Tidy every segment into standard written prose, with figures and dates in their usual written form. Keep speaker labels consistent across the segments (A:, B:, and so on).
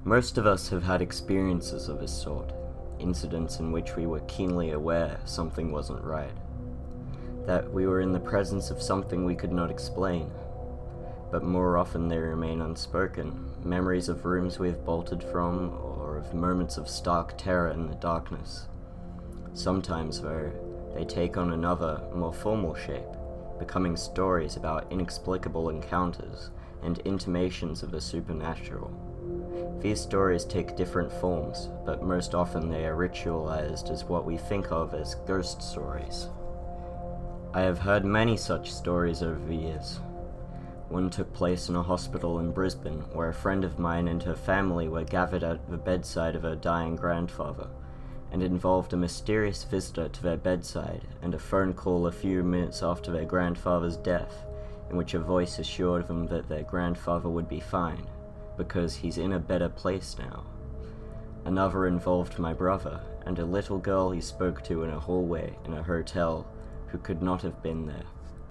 A: Most of us have had experiences of this sort, incidents in which we were keenly aware something wasn't right, that we were in the presence of something we could not explain, but more often they remain unspoken, memories of rooms we have bolted from, or of moments of stark terror in the darkness. Sometimes, though, they take on another, more formal shape, becoming stories about inexplicable encounters and intimations of the supernatural. These stories take different forms, but most often they are ritualized as what we think of as ghost stories. I have heard many such stories over the years. One took place in a hospital in Brisbane, where a friend of mine and her family were gathered at the bedside of her dying grandfather, and involved a mysterious visitor to their bedside and a phone call a few minutes after their grandfather's death, in which a voice assured them that their grandfather would be fine, because he's in a better place now. Another involved my brother, and a little girl he spoke to in a hallway in a hotel who could not have been there.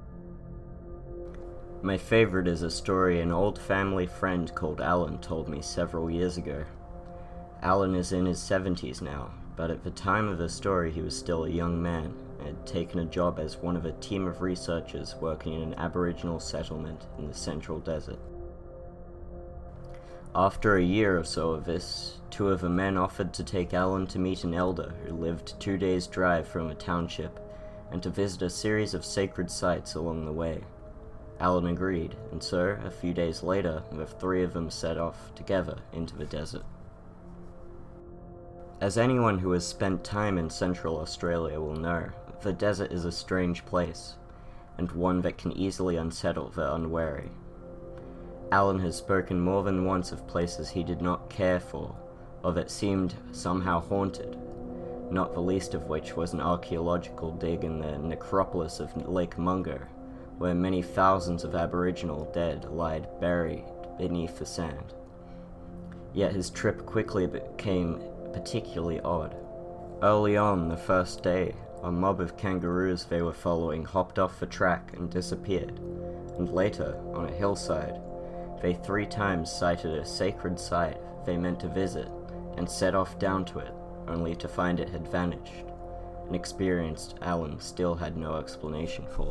A: My favorite is a story an old family friend called Alan told me several years ago. Alan is in his 70s now, but at the time of the story he was still a young man and had taken a job as one of a team of researchers working in an Aboriginal settlement in the Central Desert. After a year or so of this, two of the men offered to take Alan to meet an elder who lived 2 days' drive from a township and to visit a series of sacred sites along the way. Alan agreed, and so, a few days later, the three of them set off together into the desert. As anyone who has spent time in Central Australia will know, the desert is a strange place, and one that can easily unsettle the unwary. Alan has spoken more than once of places he did not care for, or that seemed somehow haunted, not the least of which was an archaeological dig in the necropolis of Lake Mungo, where many thousands of Aboriginal dead lied buried beneath the sand. Yet his trip quickly became particularly odd. Early on, the first day, a mob of kangaroos they were following hopped off the track and disappeared, and later, on a hillside, they 3 times sighted a sacred site they meant to visit and set off down to it, only to find it had vanished, an experience Alan still had no explanation for.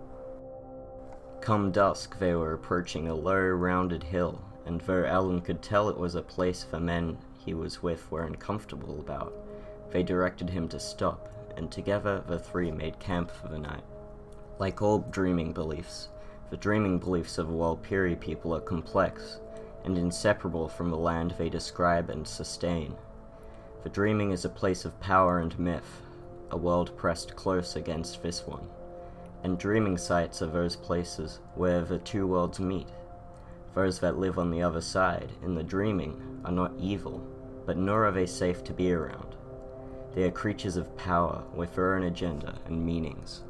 A: Come dusk, they were approaching a low, rounded hill, and though Alan could tell it was a place the men he was with were uncomfortable about, they directed him to stop, and together the 3 made camp for the night. Like all dreaming beliefs, the dreaming beliefs of the Warlpiri people are complex, and inseparable from the land they describe and sustain. The dreaming is a place of power and myth, a world pressed close against this one, and dreaming sites are those places where the two worlds meet. Those that live on the other side, in the dreaming, are not evil, but nor are they safe to be around. They are creatures of power with their own agenda and meanings.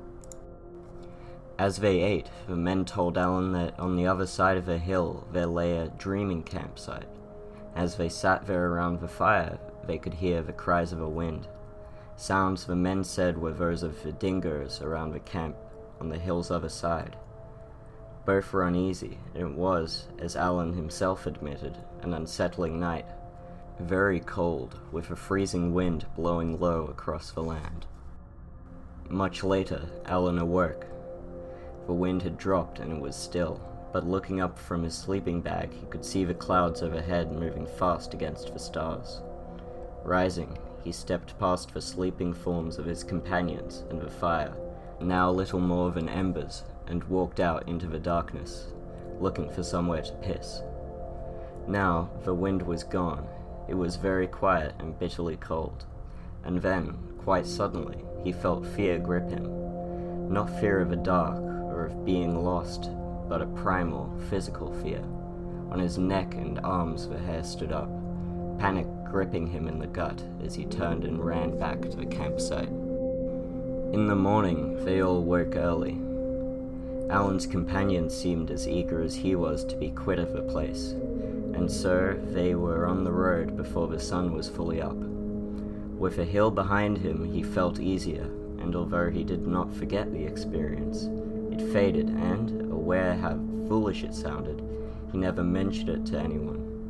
A: As they ate, the men told Alan that on the other side of a hill there lay a dreaming campsite. As they sat there around the fire, they could hear the cries of a wind. Sounds the men said were those of the dingoes around the camp on the hill's other side. Both were uneasy, and it was, as Alan himself admitted, an unsettling night. Very cold, with a freezing wind blowing low across the land. Much later, Alan awoke. The wind had dropped and it was still, but looking up from his sleeping bag, he could see the clouds overhead moving fast against the stars. Rising, he stepped past the sleeping forms of his companions and the fire, now little more than embers, and walked out into the darkness, looking for somewhere to piss. Now, the wind was gone. It was very quiet and bitterly cold, and then, quite suddenly, he felt fear grip him. Not fear of the dark, or of being lost, but a primal, physical fear. On his neck and arms the hair stood up, panic gripping him in the gut as he turned and ran back to the campsite. In the morning, they all woke early. Alan's companions seemed as eager as he was to be quit of the place, and so they were on the road before the sun was fully up. With a hill behind him, he felt easier, and although he did not forget the experience, it faded, and, aware how foolish it sounded, he never mentioned it to anyone,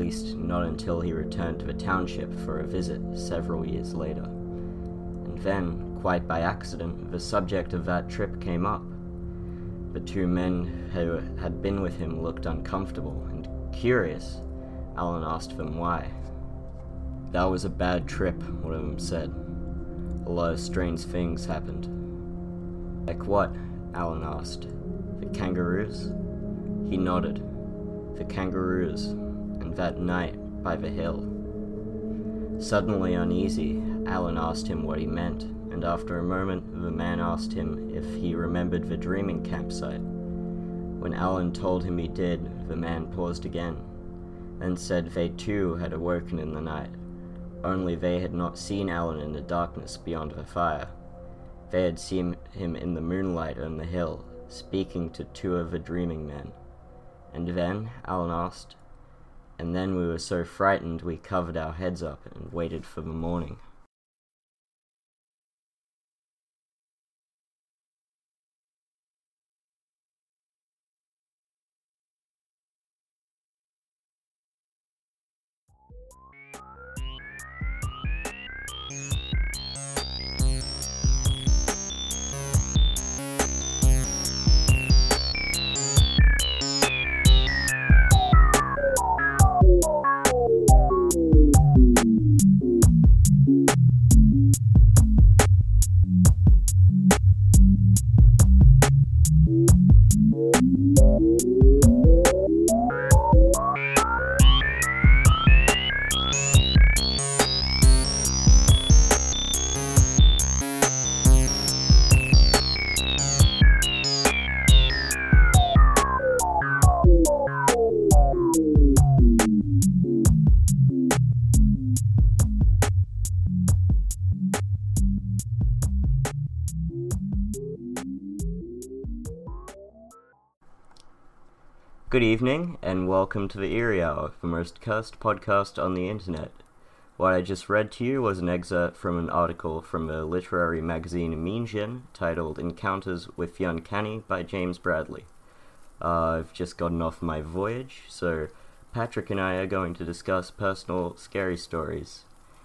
A: least not until he returned to the township for a visit several years later. And then, quite by accident, the subject of that trip came up. The two men who had been with him looked uncomfortable and curious. Alan asked them why. "That was a bad trip," one of them said. "A lot of strange things happened." "Like what?" Alan asked. "The kangaroos?" He nodded. "The kangaroos, and that night by the hill." Suddenly uneasy, Alan asked him what he meant, and after a moment the man asked him if he remembered the dreaming campsite. When Alan told him he did, the man paused again, and said they too had awoken in the night, only they had not seen Alan in the darkness beyond the fire. They had seen him in the moonlight on the hill, speaking to two of the dreaming men. "And then?" Alan asked. "And then we were so frightened we covered our heads up and waited for the morning." Good evening, and welcome to the Eerie Hour, the most cursed podcast on the internet. What I just read to you was an excerpt from an article from the literary magazine Meanjin titled Encounters with the Uncanny by James Bradley. I've just gotten off my voyage, so Patrick and I are going to discuss personal scary stories.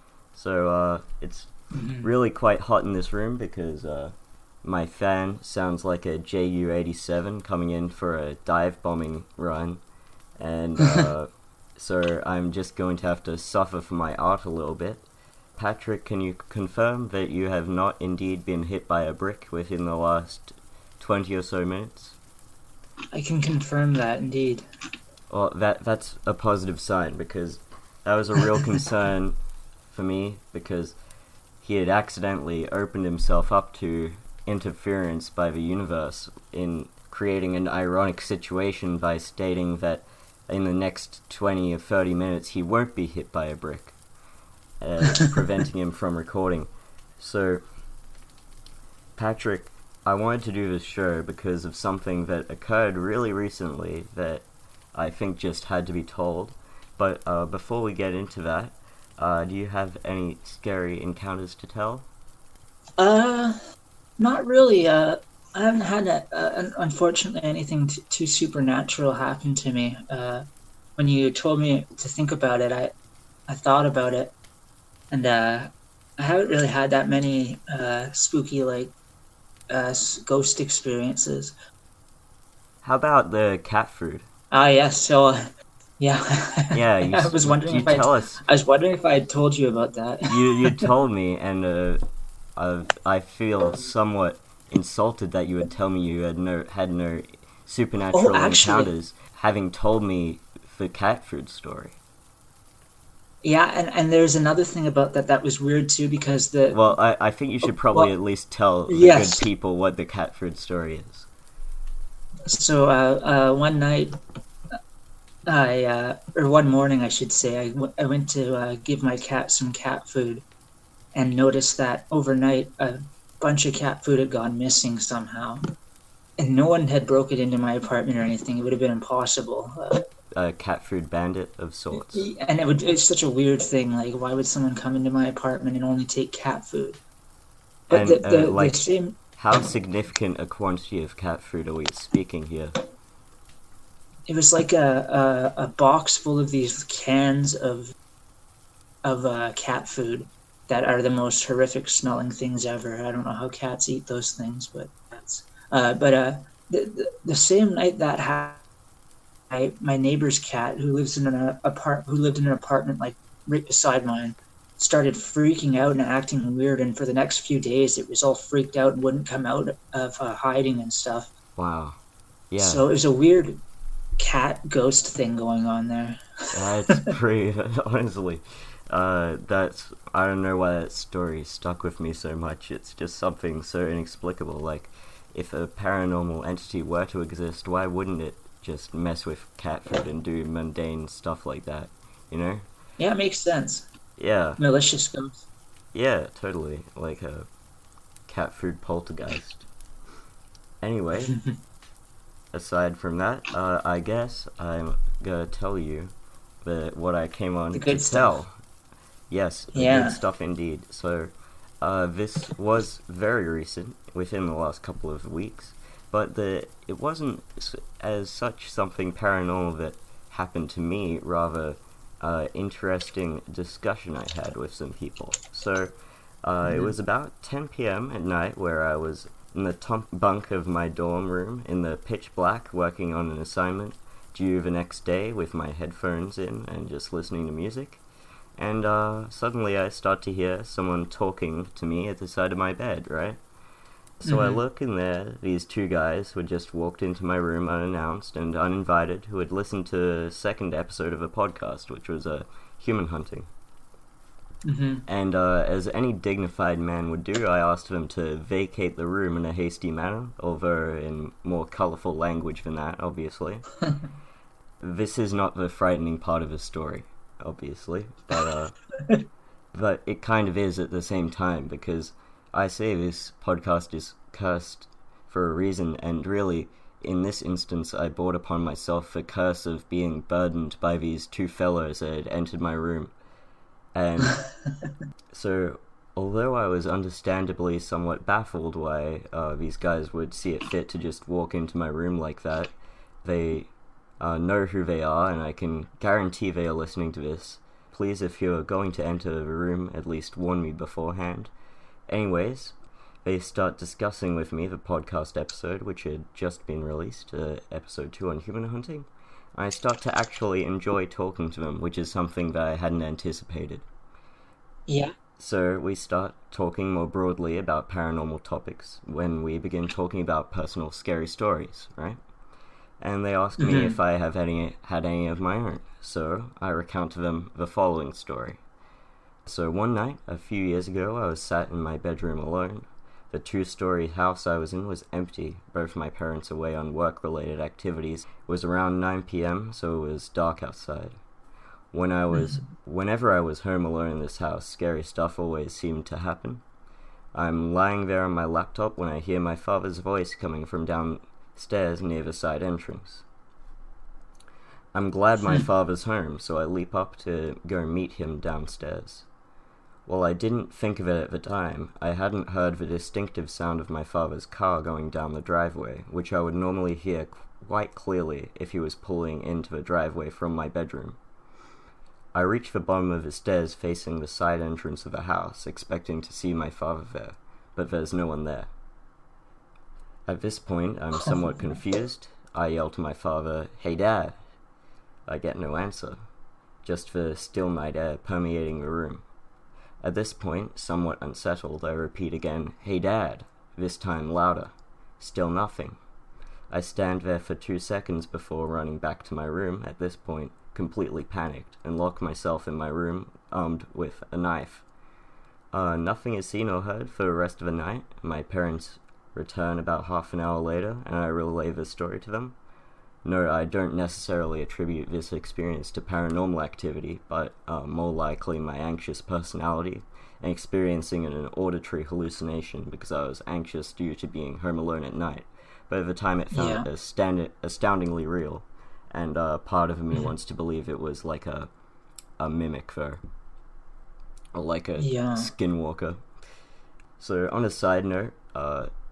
A: So it's really quite hot in this room because my fan sounds like a Ju-87 coming in for a dive bombing run, and so I'm just going to have to suffer for my art a little bit. Patrick, can you confirm that you have not indeed been hit by a brick within the last 20 or so minutes?
B: I can confirm that, indeed.
A: Well, that's a positive sign, because that was a real concern for me, because he had accidentally opened himself up to interference by the universe in creating an ironic situation by stating that in the next 20 or 30 minutes he won't be hit by a brick, preventing him from recording. So, Patrick, I wanted to do this show because of something that occurred really recently that I think just had to be told. But before we get into that, do you have any scary encounters to tell?
B: Not really. I haven't had, unfortunately, anything too supernatural happen to me. When you told me to think about it, I thought about it, and I haven't really had that many spooky, ghost experiences.
A: How about the cat food?
B: Yes. So, yeah.
A: Yeah,
B: I was wondering if I had told you about that.
A: You told me, and I feel somewhat insulted that you would tell me you had no supernatural encounters, having told me the cat food story.
B: Yeah, and there's another thing about that was weird too, because
A: Well, I think you should probably at least tell the good people what the cat food story is.
B: So one night, or one morning I should say, I went to give my cat some cat food, and noticed that overnight a bunch of cat food had gone missing somehow. And no one had broken into my apartment or anything. It would have been impossible.
A: A cat food bandit of sorts.
B: And it's such a weird thing. Like, why would someone come into my apartment and only take cat food? But
A: how significant a quantity of cat food are we speaking here?
B: it was like a box full of these cans of cat food that are the most horrific smelling things ever. I don't know how cats eat those things, but that's the same night that happened, my neighbor's cat who lived in an apartment like right beside mine started freaking out and acting weird, and for the next few days it was all freaked out and wouldn't come out of hiding and stuff.
A: Wow. Yeah.
B: So it was a weird cat ghost thing going on there.
A: That's pretty, honestly. That's, I don't know why that story stuck with me so much. It's just something so inexplicable. Like, if a paranormal entity were to exist, why wouldn't it just mess with cat food and do mundane stuff like that, you know?
B: Yeah, it makes sense.
A: Yeah,
B: Malicious ghost.
A: yeah, totally. Like a cat food poltergeist. Anyway, aside from that, I guess I'm gonna tell you what I came on
B: The
A: to
B: good
A: tell.
B: stuff.
A: Yes, the
B: Yeah.
A: good stuff indeed. So, this was very recent, within the last couple of weeks, but it wasn't as such something paranormal that happened to me, rather interesting discussion I had with some people. So, it was about 10 p.m. at night where I was in the top bunk of my dorm room in the pitch black working on an assignment due the next day with my headphones in and just listening to music. And suddenly I start to hear someone talking to me at the side of my bed, right? So I look in there, these two guys who had just walked into my room unannounced and uninvited, who had listened to the second episode of a podcast, which was human hunting. And as any dignified man would do, I asked them to vacate the room in a hasty manner, although in more colourful language than that, obviously. This is not the frightening part of the story, obviously, but but it kind of is at the same time, because I say this podcast is cursed for a reason, and really, in this instance, I brought upon myself the curse of being burdened by these two fellows that had entered my room. And so, although I was understandably somewhat baffled why these guys would see it fit to just walk into my room like that, they know who they are, and I can guarantee they are listening to this. Please, if you're going to enter the room, at least warn me beforehand. Anyways, they start discussing with me the podcast episode, which had just been released, episode 2 on human hunting. I start to actually enjoy talking to them, which is something that I hadn't anticipated.
B: Yeah.
A: So we start talking more broadly about paranormal topics when we begin talking about personal scary stories, right? And they ask me if I have had any of my own, so I recount to them the following story. So one night, a few years ago, I was sat in my bedroom alone. The 2-story house I was in was empty, both my parents away on work-related activities. It was around 9 p.m., so it was dark outside. Whenever I was home alone in this house, scary stuff always seemed to happen. I'm lying there on my laptop when I hear my father's voice coming from downstairs near the side entrance. I'm glad my father's home, so I leap up to go meet him downstairs. While I didn't think of it at the time, I hadn't heard the distinctive sound of my father's car going down the driveway, which I would normally hear quite clearly if he was pulling into the driveway from my bedroom. I reach the bottom of the stairs facing the side entrance of the house, expecting to see my father there, but there's no one there. At this point, I'm somewhat confused. I yell to my father, "Hey Dad!" I get no answer, just the still night air permeating the room. At this point, somewhat unsettled, I repeat again, "Hey Dad," this time louder. Still nothing. I stand there for 2 seconds before running back to my room, at this point, completely panicked, and lock myself in my room, armed with a knife. Nothing is seen or heard for the rest of the night. My parents return about half an hour later, and I relay this story to them. No, I don't necessarily attribute this experience to paranormal activity, but more likely my anxious personality and experiencing an auditory hallucination because I was anxious due to being home alone at night. But at the time it felt astoundingly real, and part of me wants to believe it was like a mimic though, or like a skinwalker. So on a side note,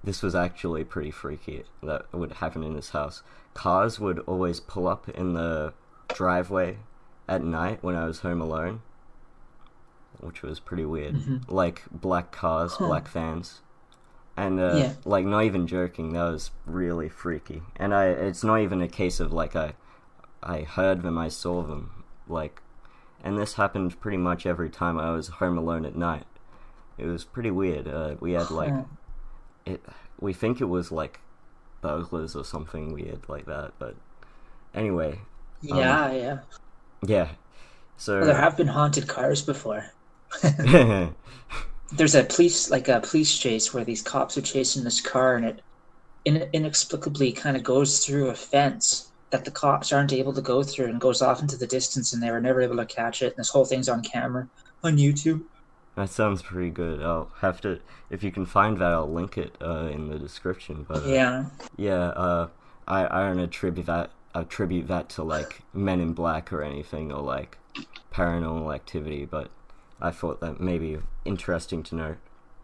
A: this was actually pretty freaky that would happen in this house. Cars would always pull up in the driveway at night when I was home alone, which was pretty weird. Like black cars, black vans. And like, not even joking, that was really freaky. And it's not even a case of like I heard them, I saw them, like, and this happened pretty much every time I was home alone at night. It was pretty weird. We had like we think it was like burglars or something weird like that, but anyway.
B: Yeah.
A: So
B: Well, there have been haunted cars before. There's a police chase where these cops are chasing this car, and it inexplicably kind of goes through a fence that the cops aren't able to go through, and goes off into the distance, and they were never able to catch it. And this whole thing's on camera on YouTube.
A: That sounds pretty good. I'll have to, if you can find that, I'll link it in the description. But I don't attribute that to like Men in Black or anything, or like Paranormal Activity, but I thought that may be interesting to note.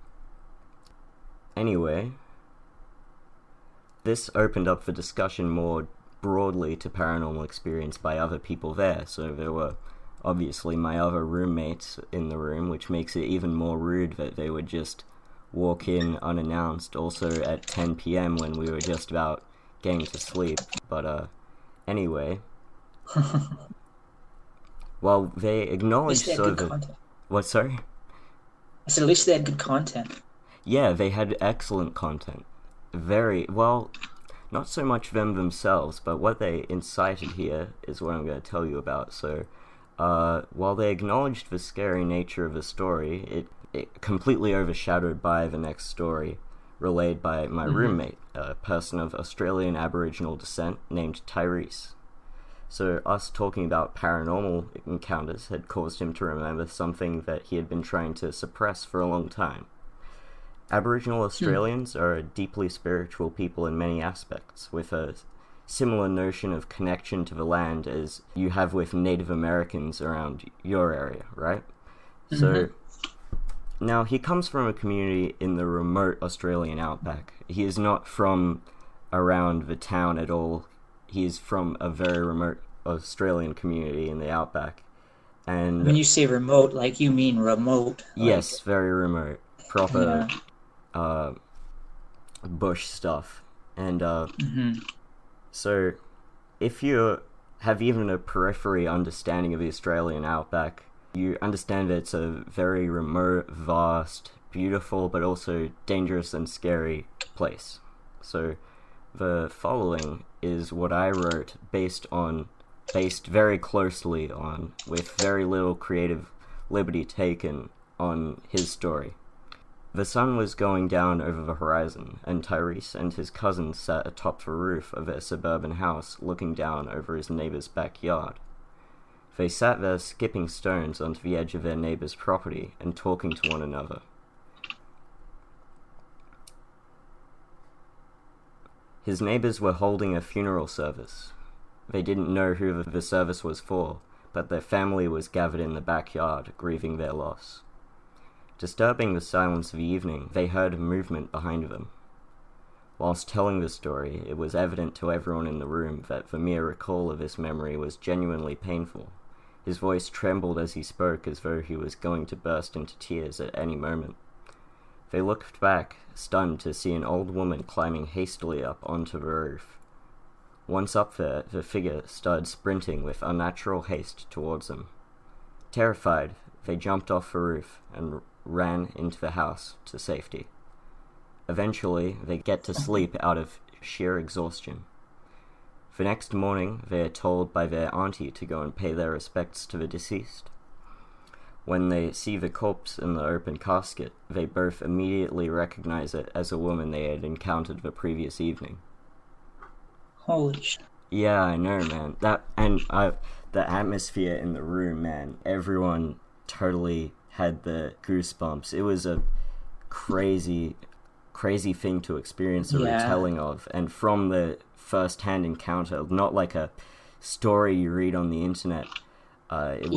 A: Anyway, this opened up the discussion more broadly to paranormal experience by other people there, so there were obviously my other roommates in the room, which makes it even more rude that they would just walk in unannounced, also at 10 p.m. when we were just about getting to sleep. But anyway, while they acknowledged
B: content.
A: What, sorry?
B: I said at least they had good content.
A: Yeah, they had excellent content. Very well. Not so much them themselves, but what they incited here is what I'm going to tell you about. So, while they acknowledged the scary nature of the story, it completely overshadowed by the next story, relayed by my roommate, a person of Australian Aboriginal descent named Tyrese. So, us talking about paranormal encounters had caused him to remember something that he had been trying to suppress for a long time. Aboriginal Australians are a deeply spiritual people in many aspects, with a similar notion of connection to the land as you have with Native Americans around your area, right? So, now he comes from a community in the remote Australian outback. He is not from around the town at all. He is from a very remote Australian community in the outback. And
B: when you say remote, like you mean remote?
A: Yes,
B: like,
A: very remote. Proper bush stuff. And so if you have even a periphery understanding of the Australian outback, you understand that it's a very remote, vast, beautiful, but also dangerous and scary place. So the following is what I wrote based very closely on, with very little creative liberty taken on his story. The sun was going down over the horizon, and Tyrese and his cousins sat atop the roof of their suburban house looking down over his neighbor's backyard. They sat there skipping stones onto the edge of their neighbor's property and talking to one another. His neighbors were holding a funeral service. They didn't know who the service was for, but their family was gathered in the backyard, grieving their loss. Disturbing the silence of the evening, they heard a movement behind them. Whilst telling the story, it was evident to everyone in the room that the mere recall of this memory was genuinely painful. His voice trembled as he spoke, as though he was going to burst into tears at any moment. They looked back, stunned to see an old woman climbing hastily up onto the roof. Once up there, the figure started sprinting with unnatural haste towards them. Terrified, they jumped off the roof and ran into the house to safety. Eventually, they get to sleep out of sheer exhaustion. The next morning, they are told by their auntie to go and pay their respects to the deceased. When they see the corpse in the open casket, they both immediately recognize it as a woman they had encountered the previous evening.
B: Holy shit.
A: Yeah, I know, man. The atmosphere in the room, man. Everyone totally had the goosebumps. It was a crazy thing to experience a retelling of, and from the first-hand encounter, not like a story you read on the internet. It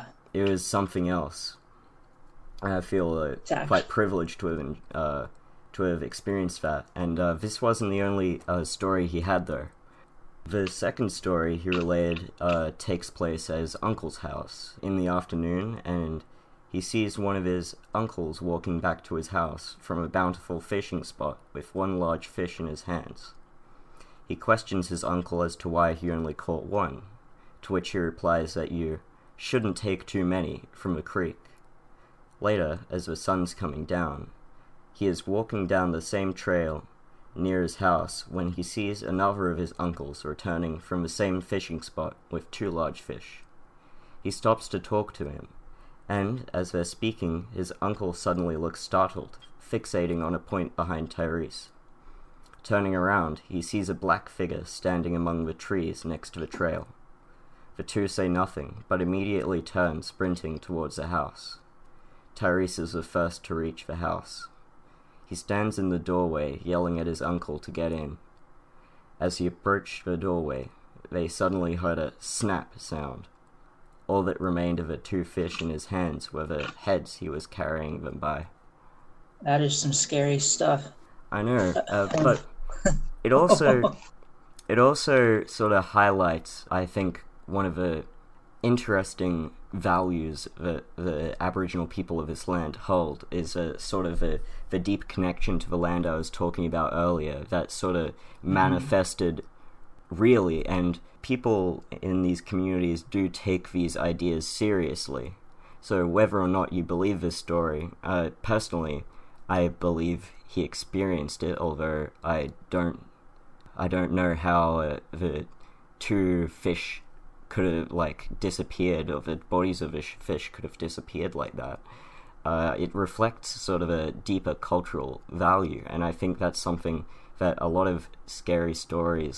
A: was something else. I feel
B: Exactly.
A: quite privileged to have to have experienced that, and this wasn't the only story he had, though. The second story he relayed takes place at his uncle's house in the afternoon, and he sees one of his uncles walking back to his house from a bountiful fishing spot with one large fish in his hands. He questions his uncle as to why he only caught one, to which he replies that you shouldn't take too many from the creek. Later, as the sun's coming down, he is walking down the same trail near his house when he sees another of his uncles returning from the same fishing spot with two large fish. He stops to talk to him, and as they're speaking, his uncle suddenly looks startled, fixating on a point behind Tyrese. Turning around, he sees a black figure standing among the trees next to the trail. The two say nothing, but immediately turn, sprinting towards the house. Tyrese is the first to reach the house. He stands in the doorway, yelling at his uncle to get in. As he approached the doorway, they suddenly heard a snap sound. All that remained of the two fish in his hands were the heads he was carrying them by.
B: That is some scary stuff.
A: I know, but it also sort of highlights, I think, one of the interesting values that the Aboriginal people of this land hold is a sort of the deep connection to the land I was talking about earlier, that sort of manifested really, and people in these communities do take these ideas seriously. So whether or not you believe this story, personally, I believe he experienced it, although I don't know how the two fish could have disappeared, or the bodies of the fish could have disappeared like that. It reflects sort of a deeper cultural value, and I think that's something that a lot of scary stories,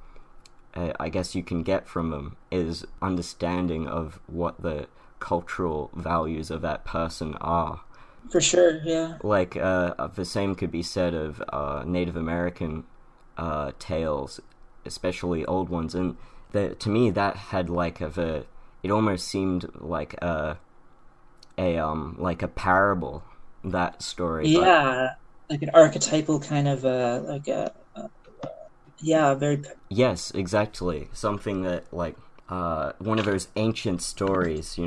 A: I guess you can get from them, is understanding of what the cultural values of that person are.
B: For sure, yeah.
A: The same could be said of Native American tales, especially old ones, and to me that had it almost seemed like a parable, that story.
B: Yeah, like an archetypal kind of very.
A: Yes, exactly. Something that one of those ancient stories,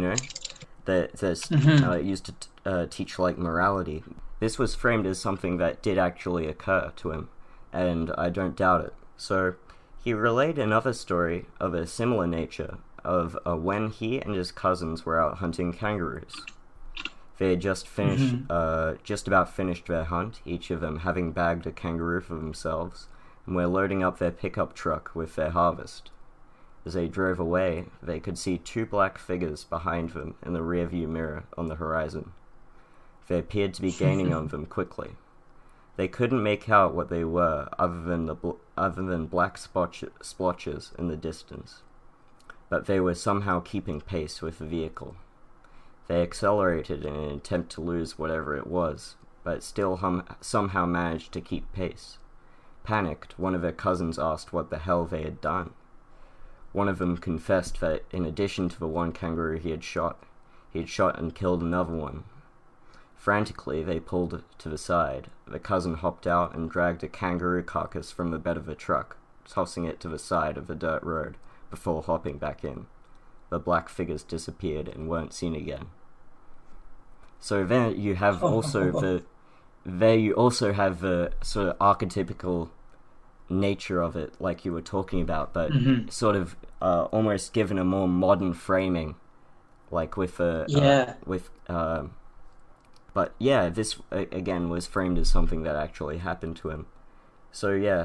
A: that used to teach morality. This was framed as something that did actually occur to him, and I don't doubt it. So he relayed another story of a similar nature of when he and his cousins were out hunting kangaroos. They had just about finished their hunt, each of them having bagged a kangaroo for themselves, and were loading up their pickup truck with their harvest. As they drove away, they could see two black figures behind them in the rearview mirror on the horizon. They appeared to be gaining on them quickly. They couldn't make out what they were, other than black splotches in the distance, but they were somehow keeping pace with the vehicle. They accelerated in an attempt to lose whatever it was, but still somehow managed to keep pace. Panicked, one of their cousins asked what the hell they had done. One of them confessed that in addition to the one kangaroo he had shot and killed another one. Frantically, they pulled to the side. The cousin hopped out and dragged a kangaroo carcass from the bed of the truck, tossing it to the side of the dirt road before hopping back in. The black figures disappeared and weren't seen again. So there you have also the sort of archetypical nature of it, like you were talking about, but sort of almost given a more modern framing, but yeah, this again was framed as something that actually happened to him. So yeah,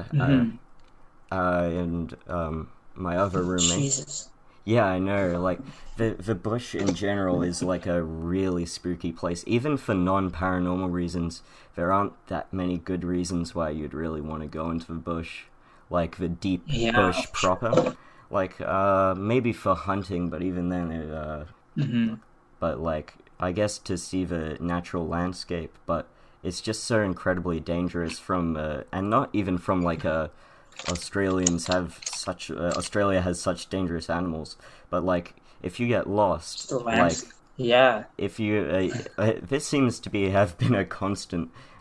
A: and my other roommate.
B: Jesus.
A: Yeah, I know. The bush in general is a really spooky place. Even for non-paranormal reasons, there aren't that many good reasons why you'd really want to go into the bush, the deep bush proper. Maybe for hunting, but even then, but I guess to see the natural landscape. But it's just so incredibly dangerous and not even from Australia has such dangerous animals, but if you get lost, if you this seems to have been a constant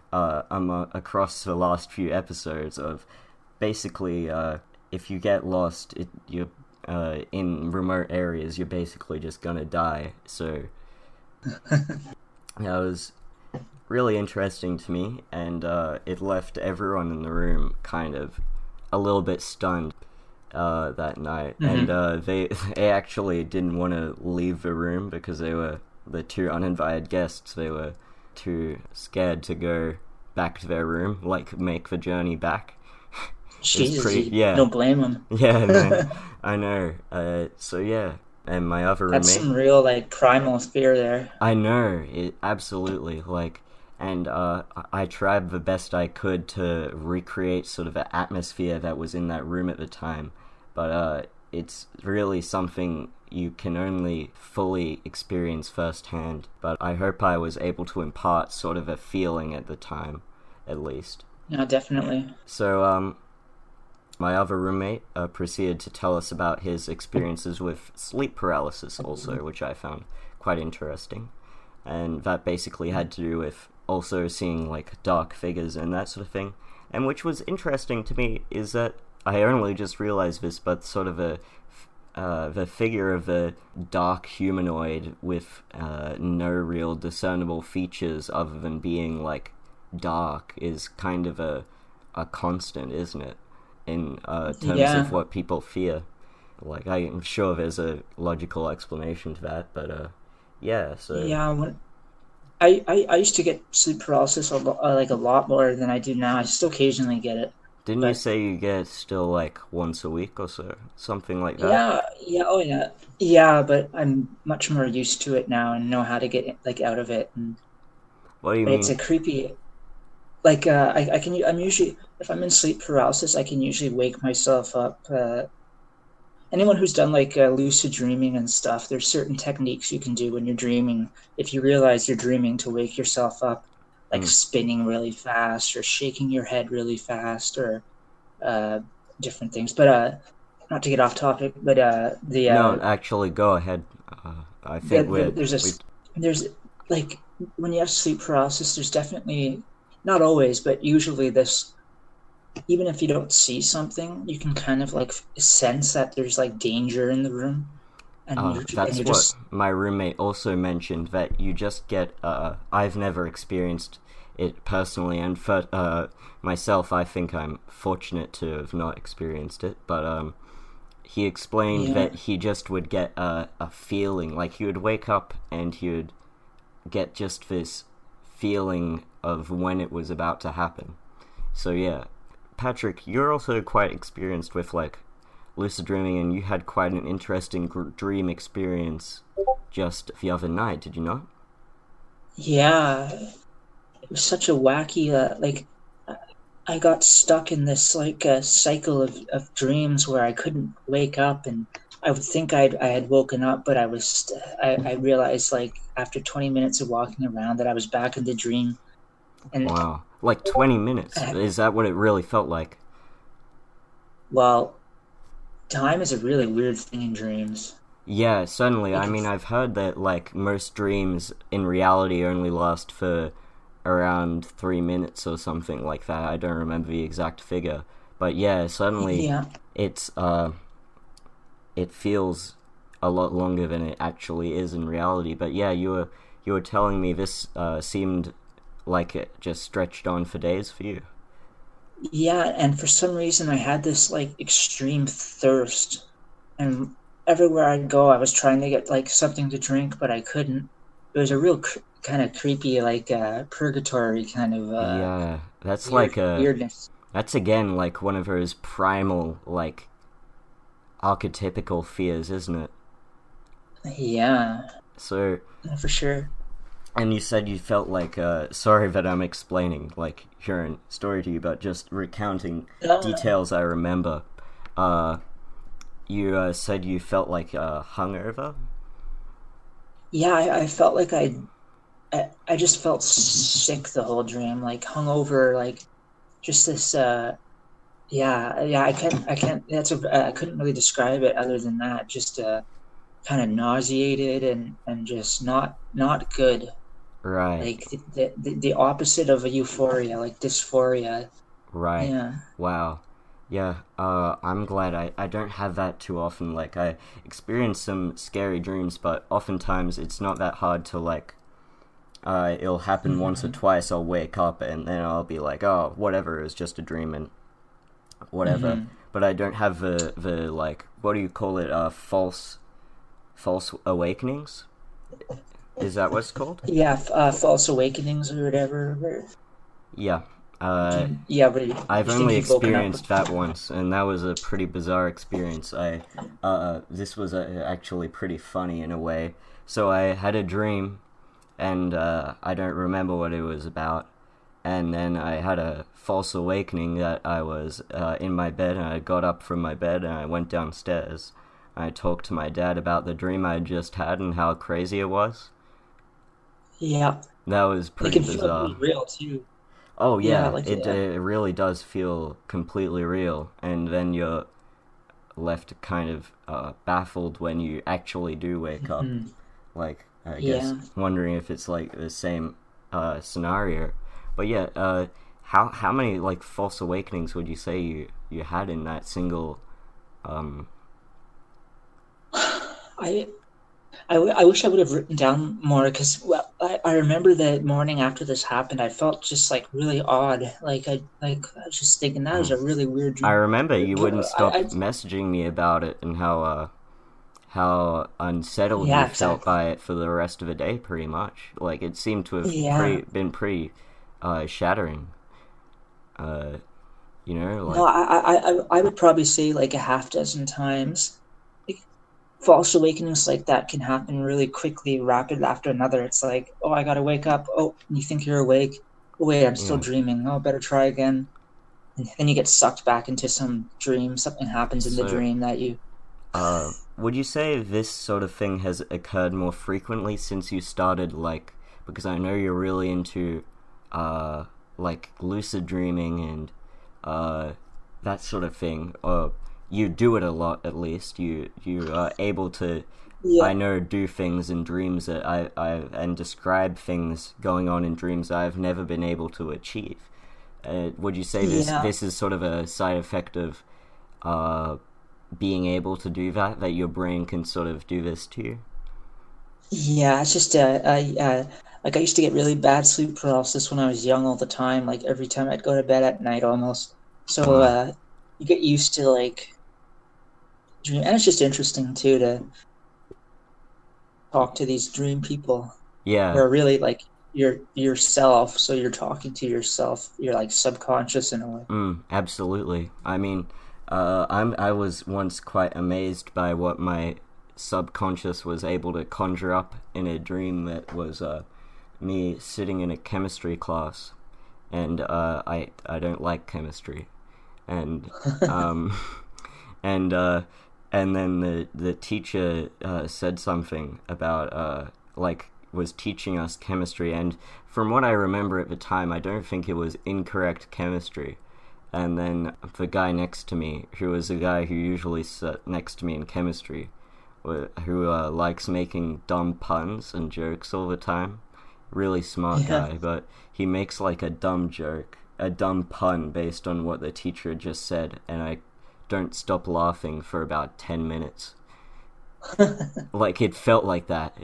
A: across the last few episodes of basically if you get lost, you're in remote areas, you're basically just gonna die. So that was really interesting to me, and it left everyone in the room kind of a little bit stunned that night.
B: Mm-hmm.
A: And they actually didn't want to leave the room because they were the two uninvited guests. They were too scared to go back to their room, like make the journey back.
B: Jesus, don't blame them.
A: Yeah, man, I know. So yeah, and my other
B: That's
A: roommate.
B: some real like primal fear there.
A: I know it absolutely like, and I tried the best I could to recreate sort of an atmosphere that was in that room at the time, but it's really something you can only fully experience firsthand. But I hope I was able to impart sort of a feeling at the time, at least.
B: Yeah, definitely.
A: So my other roommate proceeded to tell us about his experiences with sleep paralysis also, which I found quite interesting. And that basically had to do with also seeing like dark figures and that sort of thing. And which was interesting to me is that I only just realized this, but sort of the figure of a dark humanoid with no real discernible features other than being like dark is kind of a constant, isn't it? In terms of what people fear. Like, I'm sure there's a logical explanation to that, but yeah, so...
B: Yeah, I used to get sleep paralysis a lot more than I do now. I still occasionally get it.
A: Didn't you say you get it still like once a week or so? Something like that?
B: Yeah. Yeah, but I'm much more used to it now and know how to get like out of it. And
A: What do you
B: but
A: mean?
B: it's a creepy. Like I'm usually, if I'm in sleep paralysis, I can usually wake myself up. Anyone who's done like lucid dreaming and stuff, there's certain techniques you can do when you're dreaming. If you realize you're dreaming, to wake yourself up, like spinning really fast or shaking your head really fast or different things. But not to get off topic, but
A: No, actually, go ahead. I think
B: there's like when you have sleep paralysis, there's definitely, not always, but usually this, even if you don't see something, you can kind of like sense that there's like danger in the room. And
A: that's what my roommate also mentioned, that you just get, I've never experienced it personally, and for myself, I think I'm fortunate to have not experienced it, but he explained that he just would get a feeling, like he would wake up and he would get just this feeling of when it was about to happen. So yeah, Patrick, you're also quite experienced with like lucid dreaming, and you had quite an interesting dream experience just the other night, did you not?
B: Yeah, it was such a wacky like I got stuck in this like cycle of dreams where I couldn't wake up, and I would think I had woken up, but I realized like after 20 minutes of walking around that I was back in the dream. And
A: wow, like 20 minutes? Is that what it really felt like?
B: Well, time is a really weird thing in dreams.
A: Yeah, certainly. I mean, I've heard that like most dreams in reality only last for around 3 minutes or something like that. I don't remember the exact figure, but yeah, suddenly it's it feels a lot longer than it actually is in reality. But yeah, you were telling me this seemed like it just stretched on for days for you.
B: Yeah, and for some reason I had this like extreme thirst, and everywhere I'd go I was trying to get like something to drink, but I couldn't. It was a real kind of creepy, like purgatory kind of
A: yeah, that's like
B: weirdness.
A: That's again like one of those primal, like archetypical fears, isn't it?
B: Yeah.
A: So
B: for sure.
A: And you said you felt like, sorry that I'm explaining, like, your own story to you, but just recounting details I remember. You said you felt like hungover?
B: Yeah, I felt like I just felt sick the whole dream, like hungover, like just this, I can't, I couldn't really describe it other than that, just kind of nauseated and just not good.
A: Right.
B: like the opposite of a euphoria, like dysphoria.
A: Right.
B: Yeah.
A: Wow. Yeah, I'm glad I don't have that too often. Like, I experience some scary dreams, but oftentimes it's not that hard to, like, it'll happen once or
B: Hmm.
A: twice, I'll wake up, and then I'll be like, oh, whatever, it was just a dream, and whatever.
B: Hmm.
A: But I don't have the like, what do you call it, false awakenings? Is that what's called?
B: Yeah, false awakenings or whatever.
A: Yeah. Uh,
B: Yeah, but
A: I've
B: you think
A: only
B: you've woken up.
A: experienced that once, and that was a pretty bizarre experience. This was actually pretty funny in a way. So I had a dream, and I don't remember what it was about. And then I had a false awakening that I was in my bed, and I got up from my bed and I went downstairs. I talked to my dad about the dream I just had and how crazy it was.
B: Yeah,
A: That was
B: it
A: pretty
B: can feel
A: bizarre.
B: really real too.
A: Oh
B: Yeah,
A: yeah,
B: like
A: it really does feel completely real, and then you're left kind of baffled when you actually do wake up.
B: mhm.
A: Like, I guess
B: Yeah.
A: wondering if it's like the same scenario. But yeah, how many like false awakenings would you say you had in that single? Um,
B: I I wish I would have written down more because well, I remember the morning after this happened, I felt just like really odd. I was just thinking that was
A: mm.
B: a really weird
A: I
B: dream.
A: remember you
B: But
A: wouldn't stop messaging me about it and how unsettled
B: yeah,
A: you felt
B: exactly.
A: by it for the rest of the day, pretty much. Like, it seemed to have
B: Yeah.
A: been pretty shattering. Uh,
B: No,
A: like,
B: I would probably say like a half dozen times. Like, false awakenings like that can happen really quickly, rapid after another. It's like, oh, I gotta wake up. Oh, and you think you're awake. Oh, wait, I'm still
A: yeah.
B: dreaming. Oh, better try again. And then you get sucked back into some dream. Something happens in the
A: So,
B: dream that you.
A: would you say this sort of thing has occurred more frequently since you started, like, because I know you're really into, like, lucid dreaming and, that sort of thing, or you do it a lot at least. You are able to,
B: Yeah,
A: I know, do things in dreams that and describe things going on in dreams that I've never been able to achieve. Would you say
B: yeah,
A: this is sort of a side effect of, uh, being able to do that, that your brain can sort of do this to you?
B: yeah. It's just like I used to get really bad sleep paralysis when I was young all the time. Like every time I'd go to bed at night almost. So
A: Wow.
B: you get used to like dream, and it's just interesting too to talk to these dream people who
A: Yeah.
B: are really like yourself. So you're talking to yourself. You're like subconscious in a way.
A: Absolutely. I mean, I was once quite amazed by what my subconscious was able to conjure up in a dream that was me sitting in a chemistry class, and I don't like chemistry, and um, and and then the teacher said something about like, was teaching us chemistry, and from what I remember at the time, I don't think it was incorrect chemistry. And then the guy next to me, who was the guy who usually sat next to me in chemistry, who likes making dumb puns and jokes all the time, really smart
B: Yeah.
A: guy, but he makes like a dumb joke, a dumb pun based on what the teacher just said, and I don't stop laughing for about 10 minutes. Like, it felt like that.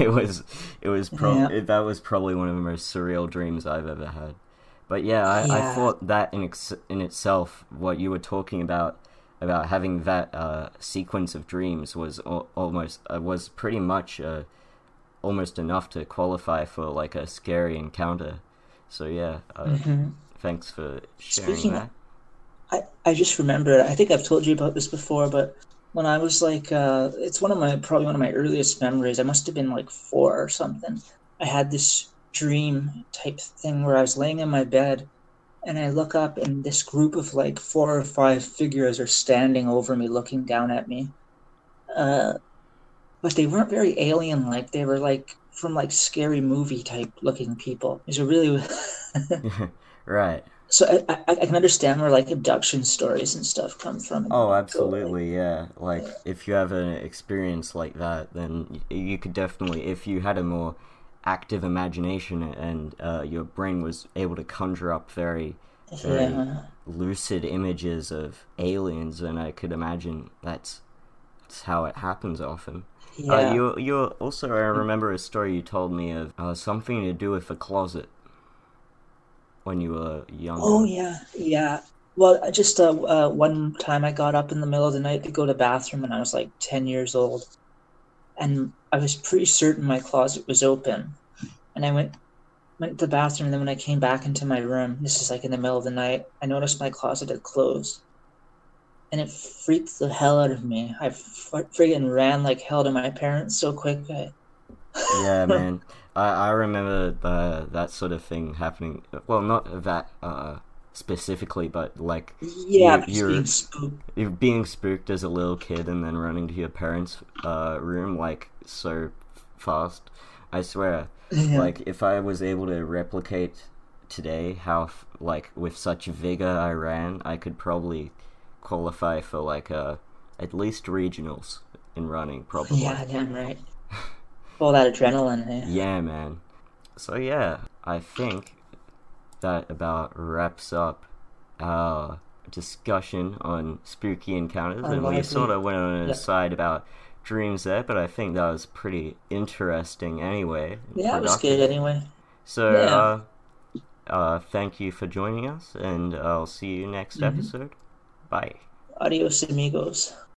B: Yeah.
A: That was probably one of the most surreal dreams I've ever had. But yeah, I
B: Yeah.
A: thought that in itself, what you were talking about having that sequence of dreams was almost was pretty much almost enough to qualify for like a scary encounter. So yeah,
B: Hmm.
A: thanks for sharing
B: Speaking
A: that.
B: I just remembered, I think I've told you about this before, but when I was like, it's one of my, probably one of my earliest memories. I must have been like four or something. I had this dream type thing where I was laying in my bed and I look up and this group of like four or five figures are standing over me, looking down at me. Uh, but they weren't very alien like. They were like from like scary movie type looking people. These are really
A: Right.
B: so I can understand where like abduction stories and stuff come from and
A: Oh,
B: like go like
A: absolutely, yeah. Like,
B: uh,
A: if you have an experience like that, then you could definitely, if you had a more active imagination, and your brain was able to conjure up very
B: Yeah.
A: lucid images of aliens, and I could imagine that's how it happens often.
B: Yeah.
A: You also, I remember a story you told me of something to do with a closet when you were younger.
B: Oh yeah, yeah. Well, just one time I got up in the middle of the night to go to the bathroom, and I was like 10 years old, and I was pretty certain my closet was open, and I went to the bathroom, and then when I came back into my room, this is like in the middle of the night, I noticed my closet had closed, and it freaked the hell out of me. I friggin' ran like hell to my parents so quick.
A: Yeah, man. I remember that sort of thing happening. Well, not that specifically, but like
B: Yeah, just being spooked.
A: you're being spooked as a little kid and then running to your parents' room like so fast. I swear,
B: Yeah.
A: like if I was able to replicate today how like with such vigor I ran, I could probably qualify for like at least regionals in running, probably.
B: Yeah, damn right. All that adrenaline. Eh?
A: Yeah, man. So yeah, I think that about wraps up our discussion on spooky encounters, and we sort of went on an aside about dreams there, but I think that was pretty interesting anyway.
B: Yeah, it was good anyway.
A: So, thank you for joining us, and I'll see you next episode. Bye.
B: Adios, amigos.